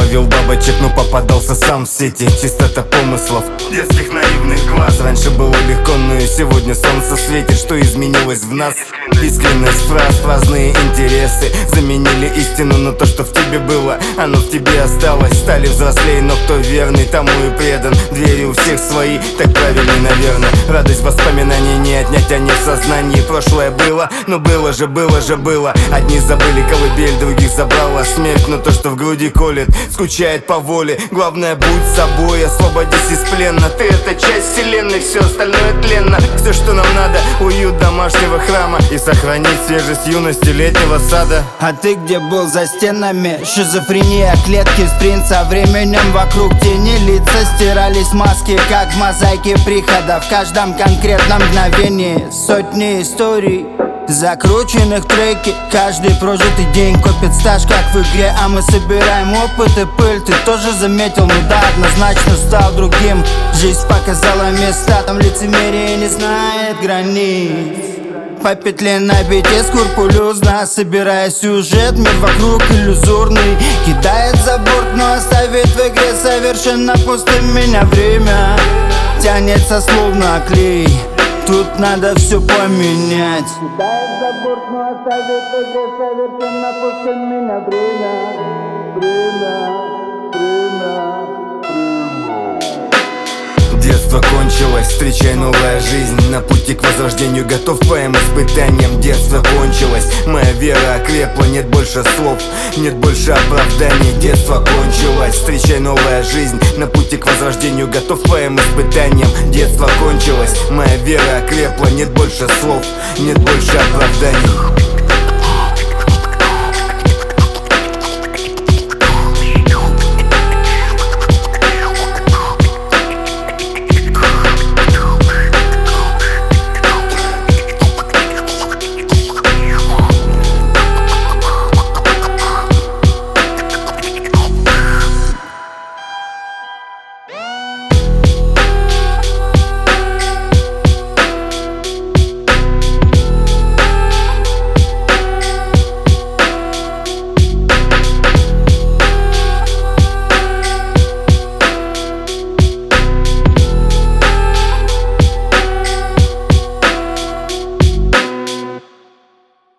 ловил бабочек, но попадался сам в сети. Чистота помыслов, детских наивных глаз. Раньше было легко, но и сегодня солнце светит. Что изменилось в нас? Искренность фраз, разные интересы заменили истину, но то, что в тебе было, оно в тебе осталось. Стали взрослее, но кто верный, тому и предан. Двери у всех свои, так правильней, наверное. Радость воспоминаний не отнять, они в сознании. Прошлое было, но было же, было же, было. Одни забыли колыбель, других забрала смерть. Но то, что в груди колет, скучает по воле. Главное, будь собой, освободись из плена. Ты — это часть вселенной, все остальное тленно. Все, что нам надо, уют домашнего храма и сохранить свежесть юности летнего сада. А ты где был за стенами? Шизофрения, клетки с принца. Временем вокруг тени лица стирались маски, как в мозаике прихода. В каждом конкретном мгновении сотни историй, закрученных треки. Каждый прожитый день копит стаж, как в игре. А мы собираем опыт и пыль. Ты тоже заметил, ну да, однозначно стал другим. Жизнь показала места, там лицемерие не знает границ. По петле набитие скрупулезно, собирая сюжет, мир вокруг иллюзорный. Кидает за борт, но оставит в игре совершенно пустым. Меня время тянется словно клей, тут надо все поменять. Кидает за борт, но оставит в игре совершенно пустым. Меня время. Детство кончилось, встречай новая жизнь. На пути к возрождению готов к твоим испытаниям. Детство кончилось, моя вера окрепла. Нет больше слов, нет больше оправданий. Детство кончилось, встречай новая жизнь. На пути к возрождению готов к твоим испытаниям. Детство кончилось, моя вера окрепла. Нет больше слов, нет больше оправданий.